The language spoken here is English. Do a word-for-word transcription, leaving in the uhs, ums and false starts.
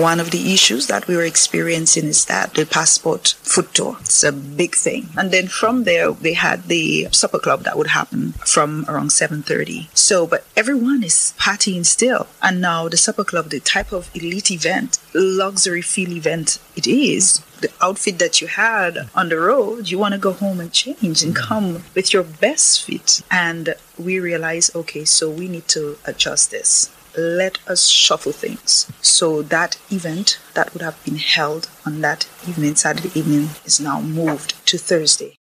One of the issues that we were experiencing is that the passport foot tour, it's a big thing. And then from there, they had the supper club that would happen from around seven thirty. So, but everyone is partying still. And now the supper club, the type of elite event, luxury feel event it is, the outfit that you had on the road, you want to go home and change and come with your best fit. And we realized, okay, so we need to adjust this. Let us shuffle things. So that event that would have been held on that evening, Saturday evening, is now moved to Thursday.